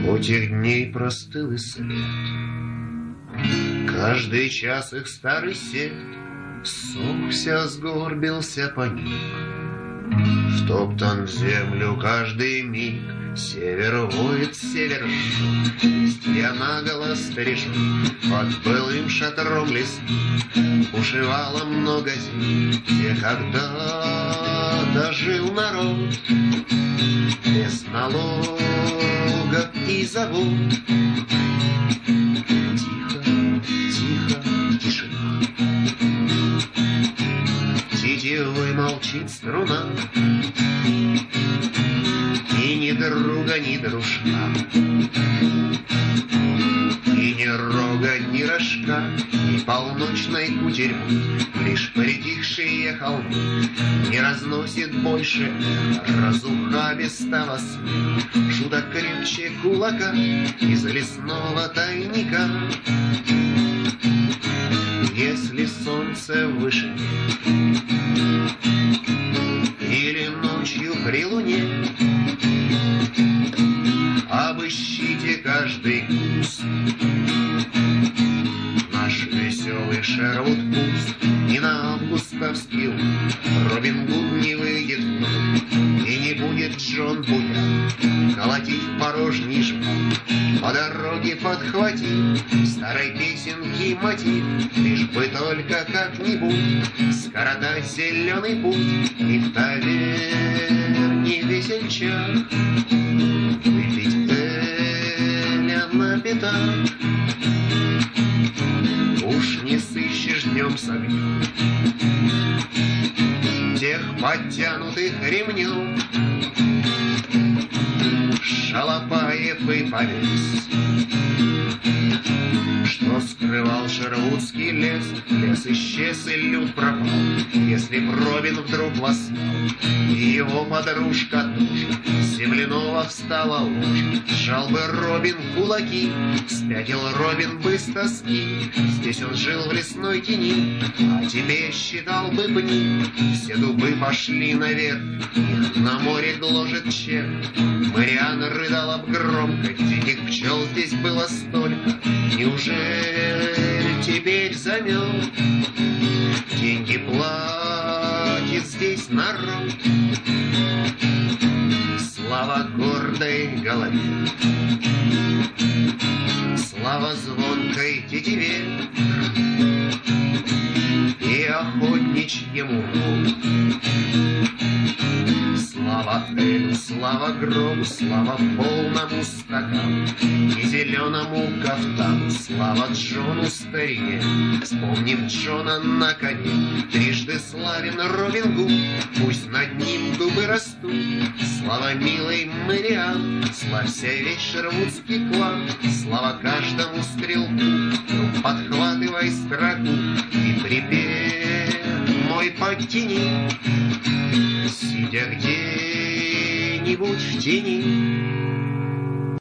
У тех дней простыл и след. Каждый час их старый сед ссохся, сгорбился, поник. Втоптан в землю каждый миг. Север воет, север жжет, листья наголо стрижет, под былым шатром лесных бушевало много зим, где когда-то жил народ без налогов и забот. Тихо, тихо, тишина, тетивой молчит струна, и ни друга, ни дружка, и ни рога, ни рожка, ни полночной кутерьмы. Лишь притихшие холмы не разносит больше разухабистого смеха, шуток крепче кулака из лесного тайника. Если солнце выше или ночью при луне, обыщите каждый куст. Наш веселый Шервуд пуст, и на августовский луг Робин Гуд не выйдет вновь, и не будет Джон Буян колотить в порожний жбан. По дороге подхватив старой песенки мотив, лишь бы только как-нибудь скоротать зеленый путь и в таверне весельчак выпить эля на пятак. Уж не сыщешь днем с огнем тех подтянутых ремнем шалопаев и повес, что скрывал Шервудский лес. Лес исчез и люд пропал, если б Робин вдруг восстал, и его подружка тоже с земляного встала ложь. Сжал бы Робин кулаки, спятил Робин бы с тоски. Здесь он жил в лесной тени, а теперь считал бы пни. Все дубы пошли наверх, их на море гложет червь. Мариан рыдала б громко, диких пчел здесь было столько. Неужели теперь замет? Деньги платит здесь народ. Слава гордой голове, слава звонкой тетиве и охотничьему рогу. Слава элю, слава гробу, слава полному стакану и зеленому кафтану. Слава Джону старине, вспомним Джона на коне. Трижды славен Робин Гуд, пусть над ним дубы растут. Слава милой Мариан, славься весь шервудский клан. Слава каждому стрелку, ну подхватывай строку и припев мой подтяни, сидя где-нибудь в тени.